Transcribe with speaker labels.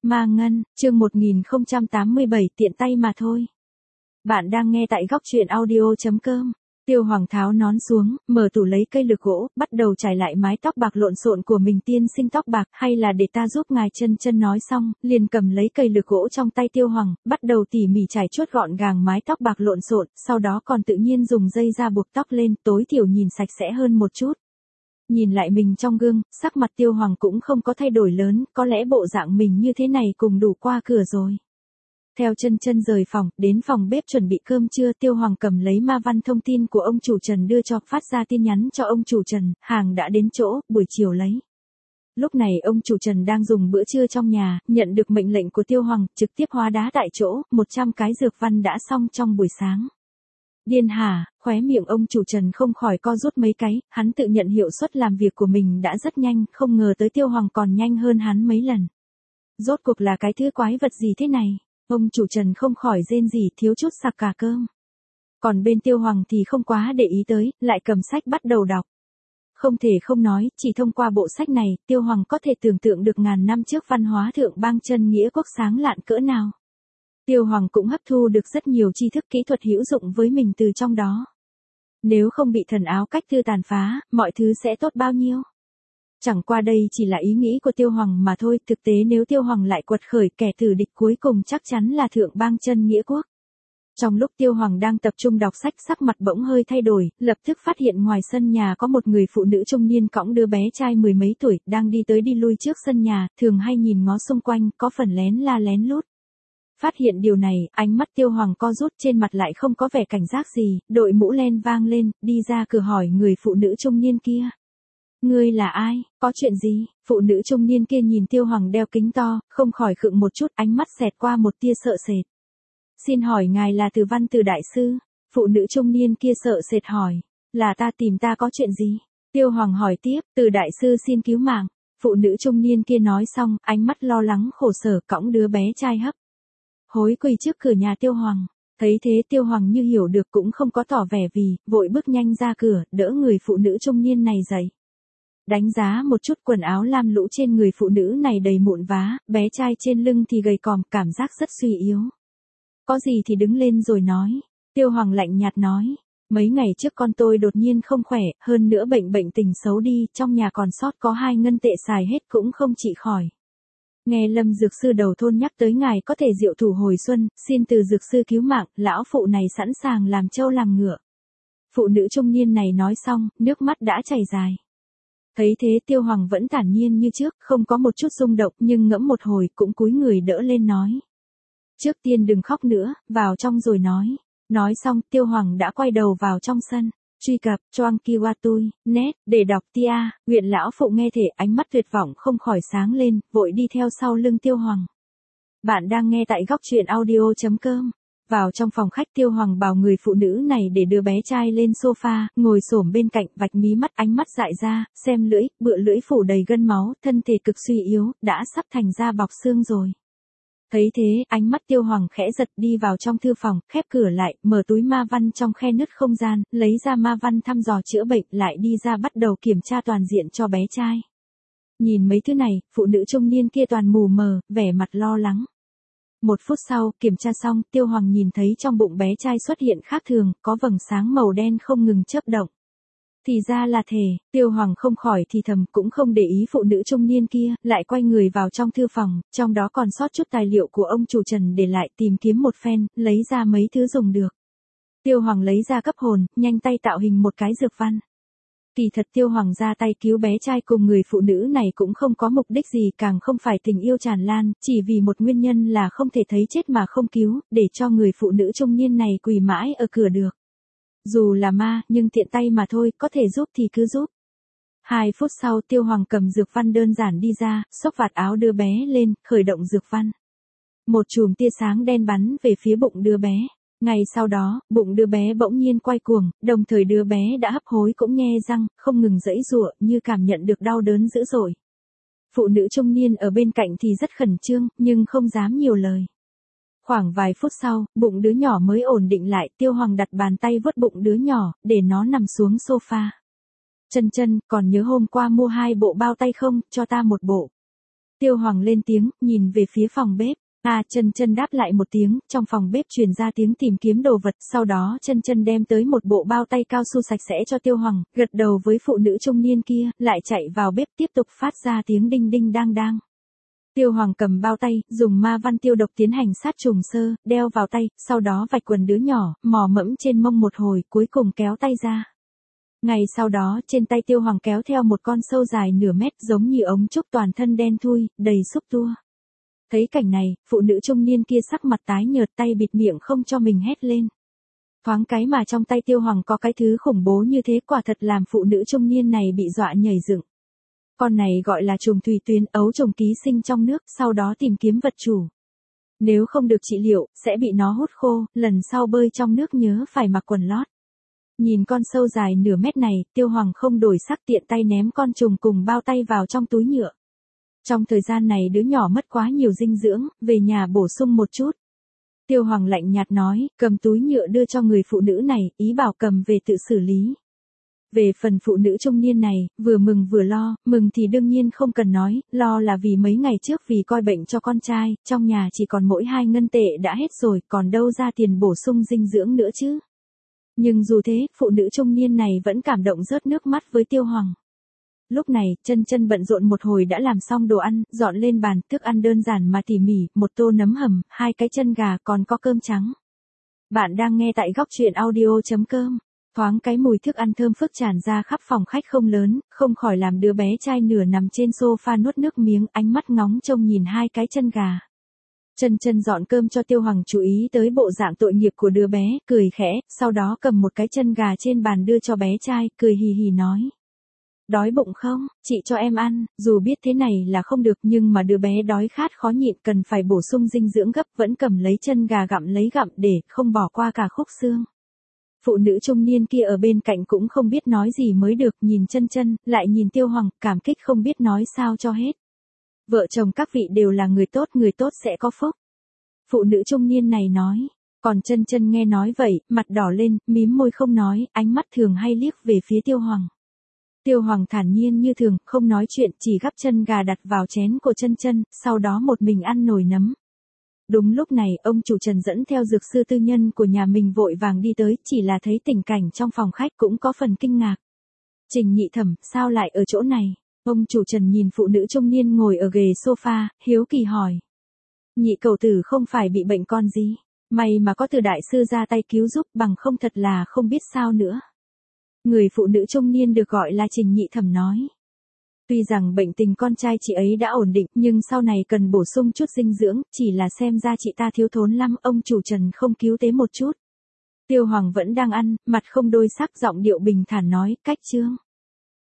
Speaker 1: Ma Ngân, chương 1087 tiện tay mà thôi. Bạn đang nghe tại góc truyện audio.com. Tiêu Hoàng tháo nón xuống, mở tủ lấy cây lược gỗ, bắt đầu trải lại mái tóc bạc lộn xộn của mình. Tiên sinh tóc bạc, hay là để ta giúp ngài? Chân nói xong, liền cầm lấy cây lược gỗ trong tay Tiêu Hoàng, bắt đầu tỉ mỉ trải chuốt gọn gàng mái tóc bạc lộn xộn, sau đó còn tự nhiên dùng dây ra buộc tóc lên, tối thiểu nhìn sạch sẽ hơn một chút. Nhìn lại mình trong gương, sắc mặt Tiêu Hoàng cũng không có thay đổi lớn, có lẽ bộ dạng mình như thế này cùng đủ qua cửa rồi. Theo chân rời phòng, đến phòng bếp chuẩn bị cơm trưa. Tiêu Hoàng cầm lấy ma văn thông tin của ông chủ Trần đưa cho, phát ra tin nhắn cho ông chủ Trần, hàng đã đến chỗ, buổi chiều lấy. Lúc này ông chủ Trần đang dùng bữa trưa trong nhà, nhận được mệnh lệnh của Tiêu Hoàng, trực tiếp hóa đá tại chỗ, 100 cái dược văn đã xong trong buổi sáng. Điên hả? Khóe miệng ông chủ Trần không khỏi co rút mấy cái, hắn tự nhận hiệu suất làm việc của mình đã rất nhanh, không ngờ tới Tiêu Hoàng còn nhanh hơn hắn mấy lần. Rốt cuộc là cái thứ quái vật gì thế này? Ông chủ Trần không khỏi rên rỉ, thiếu chút sặc cả cơm. Còn bên Tiêu Hoàng thì không quá để ý tới, lại cầm sách bắt đầu đọc. Không thể không nói, chỉ thông qua bộ sách này, Tiêu Hoàng có thể tưởng tượng được ngàn năm trước văn hóa thượng bang chân nghĩa quốc sáng lạn cỡ nào. Tiêu Hoàng cũng hấp thu được rất nhiều tri thức kỹ thuật hữu dụng với mình từ trong đó. Nếu không bị thần áo cách thư tàn phá, mọi thứ sẽ tốt bao nhiêu. Chẳng qua đây chỉ là ý nghĩ của Tiêu Hoàng mà thôi, thực tế nếu Tiêu Hoàng lại quật khởi, kẻ thù địch cuối cùng chắc chắn là thượng bang chân nghĩa quốc. Trong lúc Tiêu Hoàng đang tập trung đọc sách, sắc mặt bỗng hơi thay đổi, lập tức phát hiện ngoài sân nhà có một người phụ nữ trung niên cõng đứa bé trai mười mấy tuổi, đang đi tới đi lui trước sân nhà, thường hay nhìn ngó xung quanh, có phần lén la lén lút. Phát hiện điều này, ánh mắt Tiêu Hoàng co rút, trên mặt lại không có vẻ cảnh giác gì, đội mũ len vang lên, đi ra cửa hỏi người phụ nữ trung niên kia. Ngươi là ai, có chuyện gì? Phụ nữ trung niên kia nhìn Tiêu Hoàng đeo kính to, không khỏi khựng một chút, ánh mắt xẹt qua một tia sợ sệt. Xin hỏi ngài là Từ Văn Từ đại sư? Phụ nữ trung niên kia sợ sệt hỏi. Là ta, tìm ta có chuyện gì? Tiêu Hoàng hỏi tiếp, Từ đại sư xin cứu mạng. Phụ nữ trung niên kia nói xong, ánh mắt lo lắng khổ sở, cõng đứa bé trai hấp hối quỳ trước cửa nhà Tiêu Hoàng. Thấy thế Tiêu Hoàng như hiểu được cũng không có tỏ vẻ vì, vội bước nhanh ra cửa, đỡ người phụ nữ trung niên này dậy. Đánh giá một chút quần áo lam lũ trên người phụ nữ này đầy mụn vá, bé trai trên lưng thì gầy còm, cảm giác rất suy yếu. Có gì thì đứng lên rồi nói. Tiêu Hoàng lạnh nhạt nói. Mấy ngày trước con tôi đột nhiên không khỏe, hơn nữa bệnh tình xấu đi, trong nhà còn sót có 2 ngân tệ xài hết cũng không trị khỏi. Nghe Lâm dược sư đầu thôn nhắc tới ngài có thể diệu thủ hồi xuân, xin từ dược sư cứu mạng, lão phụ này sẵn sàng làm trâu làm ngựa. Phụ nữ trung niên này nói xong, nước mắt đã chảy dài. Thấy thế Tiêu Hoàng vẫn thản nhiên như trước, không có một chút rung động, nhưng ngẫm một hồi cũng cúi người đỡ lên nói. Trước tiên đừng khóc nữa, vào trong rồi nói. Nói xong Tiêu Hoàng đã quay đầu vào trong sân. Truy cập, Choang Kiwatui, net, để đọc tia, nguyện lão phụ nghe thể, ánh mắt tuyệt vọng không khỏi sáng lên, vội đi theo sau lưng Tiêu Hoàng. Bạn đang nghe tại góc truyện audio.com. Vào trong phòng khách Tiêu Hoàng bảo người phụ nữ này để đưa bé trai lên sofa, ngồi xổm bên cạnh, vạch mí mắt, ánh mắt dại ra, xem lưỡi, bựa lưỡi phủ đầy gân máu, thân thể cực suy yếu, đã sắp thành da bọc xương rồi. Thấy thế, ánh mắt Tiêu Hoàng khẽ giật, đi vào trong thư phòng, khép cửa lại, mở túi ma văn trong khe nứt không gian, lấy ra ma văn thăm dò chữa bệnh, lại đi ra bắt đầu kiểm tra toàn diện cho bé trai. Nhìn mấy thứ này, phụ nữ trung niên kia toàn mù mờ, vẻ mặt lo lắng. 1 phút sau, kiểm tra xong, Tiêu Hoàng nhìn thấy trong bụng bé trai xuất hiện khác thường, có vầng sáng màu đen không ngừng chớp động. Thì ra là thể, Tiêu Hoàng không khỏi thì thầm, cũng không để ý phụ nữ trung niên kia, lại quay người vào trong thư phòng, trong đó còn sót chút tài liệu của ông chủ Trần để lại, tìm kiếm một phen, lấy ra mấy thứ dùng được. Tiêu Hoàng lấy ra cấp hồn, nhanh tay tạo hình một cái dược văn. Kỳ thật Tiêu Hoàng ra tay cứu bé trai cùng người phụ nữ này cũng không có mục đích gì, càng không phải tình yêu tràn lan, chỉ vì một nguyên nhân là không thể thấy chết mà không cứu, để cho người phụ nữ trung niên này quỳ mãi ở cửa được. Dù là ma, nhưng tiện tay mà thôi, có thể giúp thì cứ giúp. 2 phút sau Tiêu Hoàng cầm dược văn đơn giản đi ra, xốc vạt áo đưa bé lên, khởi động dược văn. Một chùm tia sáng đen bắn về phía bụng đứa bé. Ngay sau đó, bụng đứa bé bỗng nhiên quay cuồng, đồng thời đứa bé đã hấp hối cũng nhe răng, không ngừng giãy giụa, như cảm nhận được đau đớn dữ dội. Phụ nữ trung niên ở bên cạnh thì rất khẩn trương, nhưng không dám nhiều lời. Khoảng vài phút sau, bụng đứa nhỏ mới ổn định lại, Tiêu Hoàng đặt bàn tay vuốt bụng đứa nhỏ, để nó nằm xuống sofa. Chân, còn nhớ hôm qua mua 2 bộ bao tay không, cho ta 1 bộ. Tiêu Hoàng lên tiếng, nhìn về phía phòng bếp. Chân Chân đáp lại một tiếng, trong phòng bếp truyền ra tiếng tìm kiếm đồ vật, sau đó Chân Chân đem tới một bộ bao tay cao su sạch sẽ cho Tiêu Hoàng, gật đầu với phụ nữ trung niên kia, lại chạy vào bếp tiếp tục phát ra tiếng đinh đinh đang đang. Tiêu Hoàng cầm bao tay, dùng ma văn tiêu độc tiến hành sát trùng sơ, đeo vào tay, sau đó vạch quần đứa nhỏ, mò mẫm trên mông một hồi, cuối cùng kéo tay ra. Ngày sau đó, trên tay Tiêu Hoàng kéo theo một con sâu dài nửa mét giống như ống trúc toàn thân đen thui, đầy xúc tua. Thấy cảnh này, phụ nữ trung niên kia sắc mặt tái nhợt, tay bịt miệng không cho mình hét lên. Thoáng cái mà trong tay Tiêu Hoàng có cái thứ khủng bố như thế, quả thật làm phụ nữ trung niên này bị dọa nhảy dựng. Con này gọi là trùng thủy tuyến, ấu trùng ký sinh trong nước, sau đó tìm kiếm vật chủ. Nếu không được trị liệu, sẽ bị nó hút khô, lần sau bơi trong nước nhớ phải mặc quần lót. Nhìn con sâu dài nửa mét này, Tiêu Hoàng không đổi sắc, tiện tay ném con trùng cùng bao tay vào trong túi nhựa. Trong thời gian này đứa nhỏ mất quá nhiều dinh dưỡng, về nhà bổ sung một chút. Tiêu Hoàng lạnh nhạt nói, cầm túi nhựa đưa cho người phụ nữ này, ý bảo cầm về tự xử lý. Về phần phụ nữ trung niên này, vừa mừng vừa lo, mừng thì đương nhiên không cần nói, lo là vì mấy ngày trước vì coi bệnh cho con trai, trong nhà chỉ còn mỗi 2 ngân tệ đã hết rồi, còn đâu ra tiền bổ sung dinh dưỡng nữa chứ. Nhưng dù thế, phụ nữ trung niên này vẫn cảm động rớt nước mắt với Tiêu Hoàng. Lúc này, Chân Chân bận rộn một hồi đã làm xong đồ ăn, dọn lên bàn, thức ăn đơn giản mà tỉ mỉ, một tô nấm hầm, 2 cái chân gà còn có cơm trắng. Bạn đang nghe tại góc truyện audio.com. Thoáng cái mùi thức ăn thơm phức tràn ra khắp phòng khách không lớn, không khỏi làm đứa bé trai nửa nằm trên sofa nuốt nước miếng, ánh mắt ngóng trông nhìn 2 cái chân gà. Chân Chân dọn cơm cho Tiêu Hoàng chú ý tới bộ dạng tội nghiệp của đứa bé, cười khẽ, sau đó cầm một cái chân gà trên bàn đưa cho bé trai, cười hì hì nói. Đói bụng không, chị cho em ăn, dù biết thế này là không được nhưng mà đứa bé đói khát khó nhịn cần phải bổ sung dinh dưỡng gấp, vẫn cầm lấy chân gà gặm lấy gặm để không bỏ qua cả khúc xương. Phụ nữ trung niên kia ở bên cạnh cũng không biết nói gì mới được, nhìn Chân Chân, lại nhìn Tiêu Hoàng, cảm kích không biết nói sao cho hết. Vợ chồng các vị đều là người tốt sẽ có phúc. Phụ nữ trung niên này nói, còn Chân Chân nghe nói vậy, mặt đỏ lên, mím môi không nói, ánh mắt thường hay liếc về phía Tiêu Hoàng. Tiêu Hoàng thản nhiên như thường, không nói chuyện, chỉ gắp chân gà đặt vào chén của Chân Chân, sau đó một mình ăn nồi nấm. Đúng lúc này, ông chủ Trần dẫn theo dược sư tư nhân của nhà mình vội vàng đi tới, chỉ là thấy tình cảnh trong phòng khách cũng có phần kinh ngạc. Trình Nhị Thẩm, sao lại ở chỗ này? Ông chủ Trần nhìn phụ nữ trung niên ngồi ở ghế sofa, hiếu kỳ hỏi. Nhị cậu tử không phải bị bệnh con gì? May mà có Từ đại sư ra tay cứu giúp, bằng không thật là không biết sao nữa. Người phụ nữ trung niên được gọi là Trình Nhị Thẩm nói. Tuy rằng bệnh tình con trai chị ấy đã ổn định, nhưng sau này cần bổ sung chút dinh dưỡng, chỉ là xem ra chị ta thiếu thốn lắm, ông chủ Trần không cứu tế một chút. Tiêu Hoàng vẫn đang ăn, mặt không đổi sắc, giọng điệu bình thản nói, cách chương.